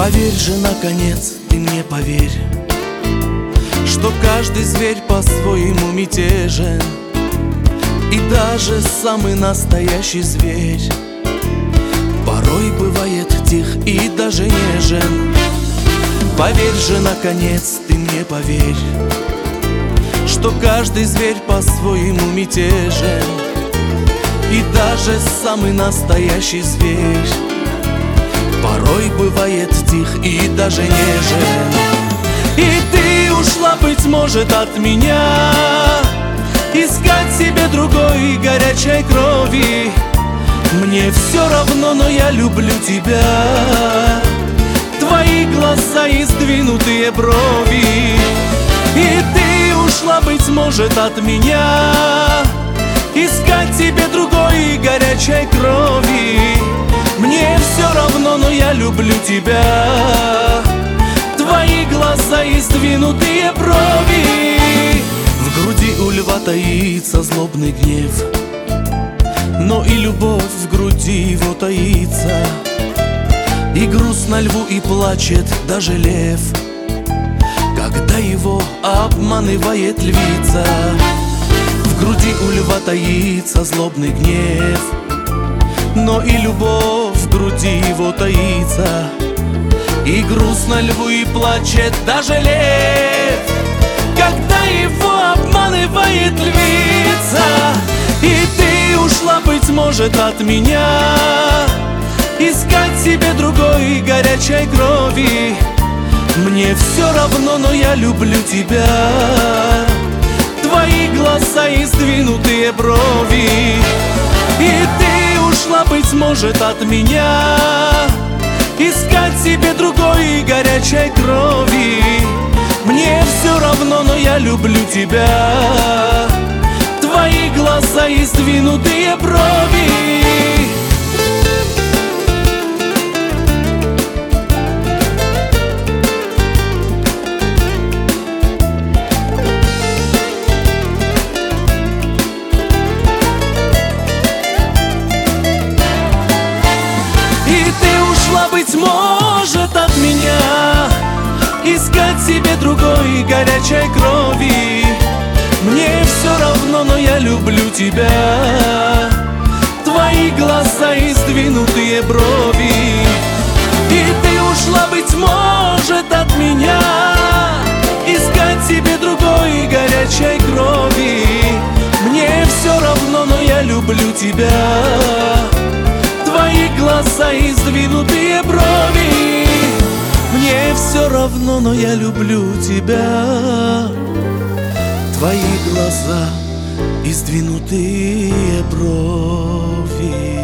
Поверь же, наконец, ты мне поверь, что каждый зверь по-своему мятежен, и даже самый настоящий зверь порой бывает тих и даже нежен. Поверь же, наконец, ты мне поверь, что каждый зверь по-своему мятежен, и даже самый настоящий зверь порой бывает тих и даже нежен. И ты ушла, быть может, от меня, искать себе другой горячей крови. Мне все равно, но я люблю тебя. Твои глаза и сдвинутые брови. И ты ушла, быть может, от меня, искать себе другой горячей крови. Мне все равно, но я люблю тебя. Твои глаза и сдвинутые брови. В груди у льва таится злобный гнев, но и любовь в груди его таится. И грустно льву, и плачет даже лев, когда его обманывает львица. В груди у льва таится злобный гнев, но и любовь в груди его таится. И грустно льву, и плачет даже лев, когда его обманывает львица. И ты ушла, быть может, от меня, искать себе другой горячей крови. Мне все равно, но я люблю тебя. Твои глаза и сдвинутые брови. И ты ушла, быть может, от меня, искать себе другой горячей крови. Мне все равно, но я люблю тебя. Твои глаза и сдвинутые брови. Быть может, от меня, искать себе другой горячей крови. Мне все равно, но я люблю тебя. Твои глаза и сдвинутые брови. И ты ушла, быть может, от меня, искать себе другой горячей крови. Мне все равно, но я люблю тебя. Твои глаза и сдвинутые брови. Мне все равно, но я люблю тебя. Твои глаза и сдвинутые брови.